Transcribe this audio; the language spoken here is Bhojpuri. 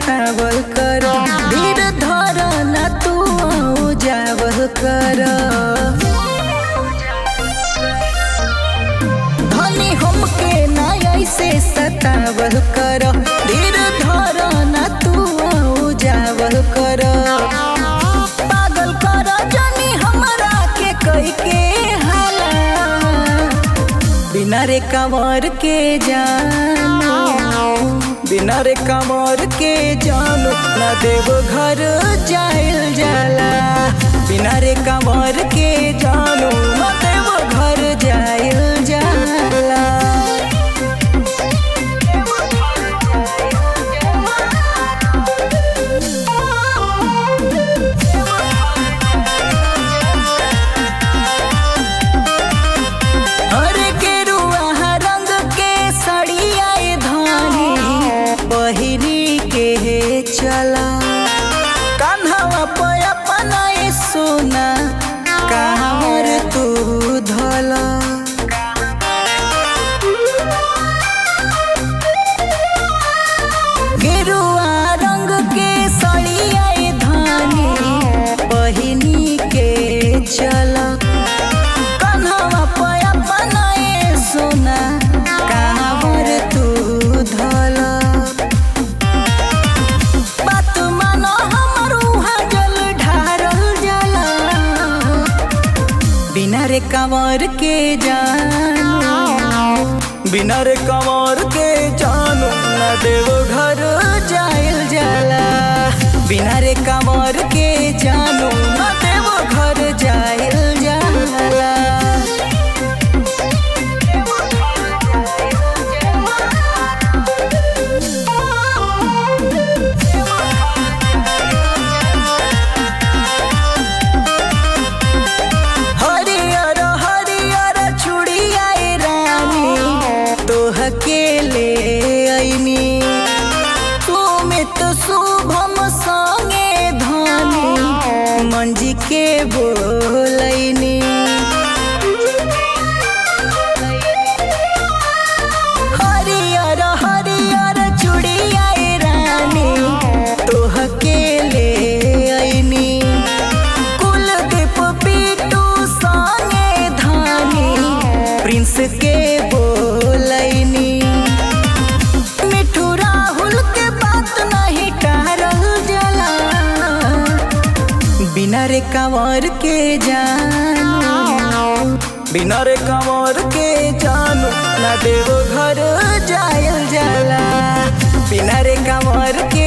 सतावल कर, धीर धर न तू जावल कर। धनी हमके ना ऐसे सतावल कर, धीर धर न तू जावल कर। पागल कर जानी हमरा के कई के हाला, बिना रे कंवर के जानो, बिना रे कंवर के जानो ना देव घर जाइल जाला। बिना रे कंवर के जानो ना देव घर जाइल जाला। अरे गेरुआ रंग के सड़िया धानी बहिनी के चला, कान्हा पे अपना सोना कांवर तू धला। गेरुआ रंग के सड़िया धानी बहिनी के चला, कान्हा पे अपना सोना कांवर तू धला। बात मानो हमर उहाँ जल ढारल जाला, बिना रे कंवर के जानो, बिना रे कंवर के जानो ना देव घर जाइल जाला। बिना रे कंवर के जानो ना देव घर जाइल जाला। हरियर हरियर चूड़िया रानी तोह के ले अइनी, सुमित शुभम संगे धनी मंजी के बोलैनी। हरियर हरियर चूड़िया रानी तोह के ले अइनी, कुलदीप पीटू संगे धानी प्रिंस के बोलैनी। मिठू राहुल के बात नहीं टारल जाला, बिना रे कंवर के जानो, बिना रे कंवर के जानो ना देव घर जाइल जाला। बिना रे कंवर के